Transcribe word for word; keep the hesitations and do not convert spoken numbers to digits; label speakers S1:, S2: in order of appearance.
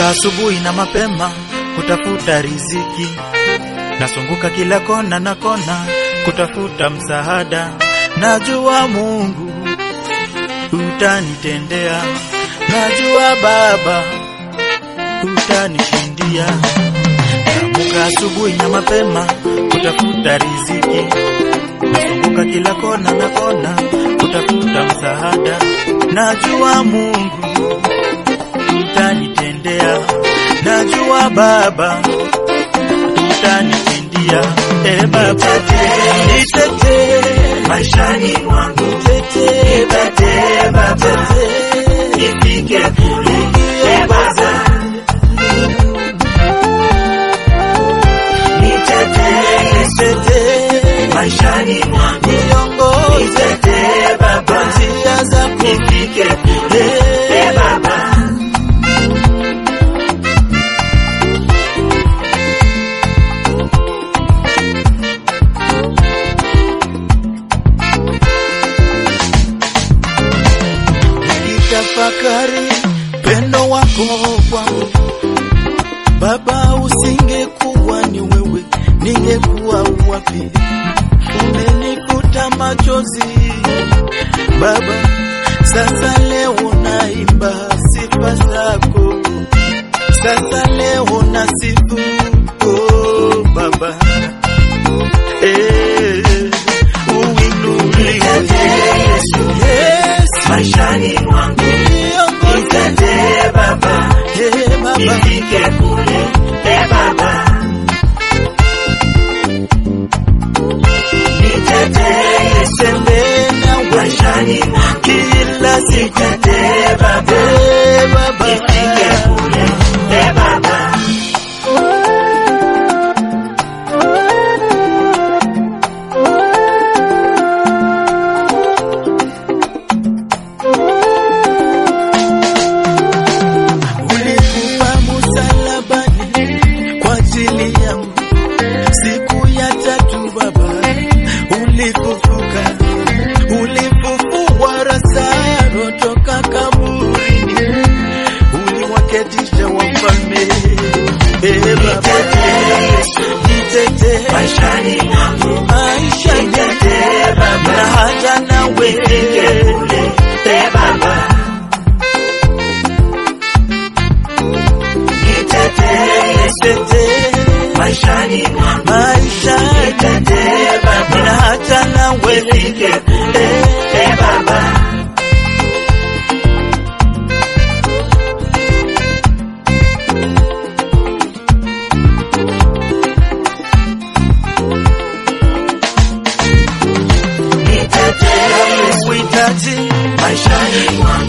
S1: Naamka asubuhi na mapema kutafuta riziki, nasunguka kila kona na kona kutafuta msaada. Najua Mungu utanitendea, najua Baba utanishindia. Naamka asubuhi na mapema kutafuta riziki, nasunguka kila kona na kona kutafuta msaada. Najua Mungu utanitendea, najua Baba utanishindia. E Baba, nitetee maishani mwangu, nitetee Baba, nifike kule. E Baba, nitetee maishani mwangu, niongoze Baba, njia zako nifike kule. E Baba, tafakari pendo wako kwangu Baba, usingekuwa ni wewe ningekuwa wapi? Umenifuta machozi Baba, sasa leo naimba sifa zako, sasa leo nasifu oh Baba. Eh, uinuliwe Yesu, Yesu maishani mwangu, nitetee Baba, eh Baba, nifike kule. Eh Baba, nitetee Yesu maishani mwangu, kila siku. Nitetee Baba, eh Baba, nifike kule. Eh Baba, siku ya tatu Baba ulifufuka, ulifufua Lazaro toka kaburini, uliwaketisha wafalme. Eh Baba, nitetee maishani mwangu, maishani Baba, na hata nawe eh Baba, nitetee maishani mwangu, maishani Baba, na hata nawe eh Baba. Nitetee uhitaji maishani mwangu,